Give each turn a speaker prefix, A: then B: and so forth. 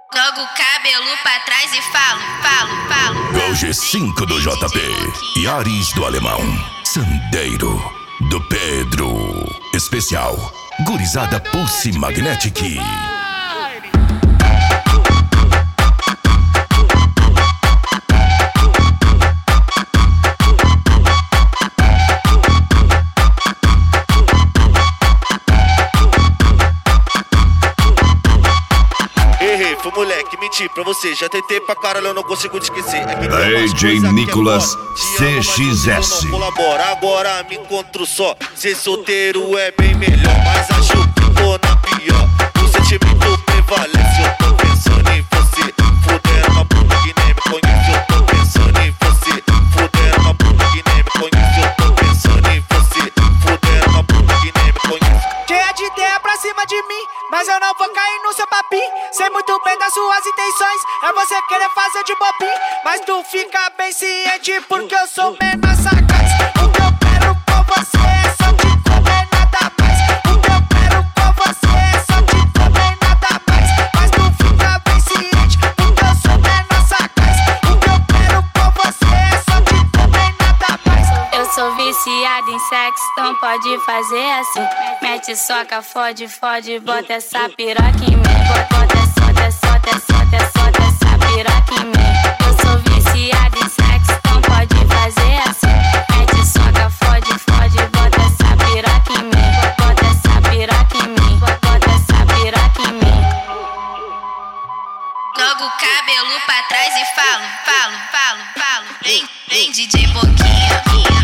A: Jogo o cabelo pra trás e falo.
B: Gol G5 do JP, Yaris do Alemão, Sandeiro do Pedro. Especial, gurizada Pulse Magnetic.
C: Foi moleque, menti pra você, já tentei pra caralho, eu não consigo te esquecer.
D: DJ Nicolas CXS.
C: Não colabora, agora me encontro só. Ser solteiro é bem melhor, mas acho que tô na pior. O sentimento prevalece, eu tô pensando em você. Fuderam uma puta que nem me conhece, eu tô pensando em você. Fuderam uma puta que nem me conhece, eu tô pensando em você. Fuderam uma puta que nem me conhece.
E: Cheia de ideia pra cima de mim, mas eu não vou cair no seu papinho. Sei muito bem das suas intenções, é você querer fazer de bobinho. Mas tu fica bem ciente porque eu sou menor sagaz. O que eu quero com você é só te comer, nada mais. O que eu quero com você é só te comer, nada mais. Mas tu fica bem ciente porque eu sou menor sagaz. O que eu quero com você é só te comer, nada mais.
A: Eu sou viciada em sexo, então pode fazer assim. Mete soca, fode, bota essa piroca em mim. Bota essa piroca em mim. Eu sou viciada em sexo, então pode fazer assim. Mete soca, fode, bota essa piroca em mim. Bota essa piroca em mim. Bota essa piroca em mim. Jogo o cabelo pra trás e falo. Vem DJ Boquinha.